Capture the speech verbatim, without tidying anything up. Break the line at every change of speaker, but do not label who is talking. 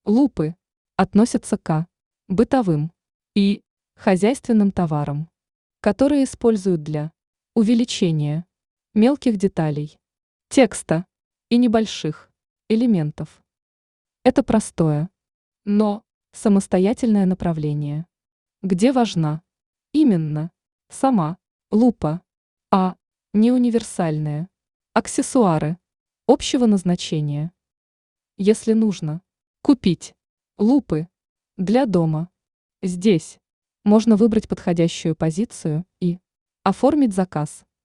Лупы относятся к бытовым и хозяйственным товарам, которые используют для увеличения мелких деталей текста и небольших элементов. Это простое, но самостоятельное направление, где важна именно сама лупа, а не универсальные аксессуары общего назначения. Если нужно купить лупы для дома, здесь можно выбрать подходящую позицию и оформить заказ.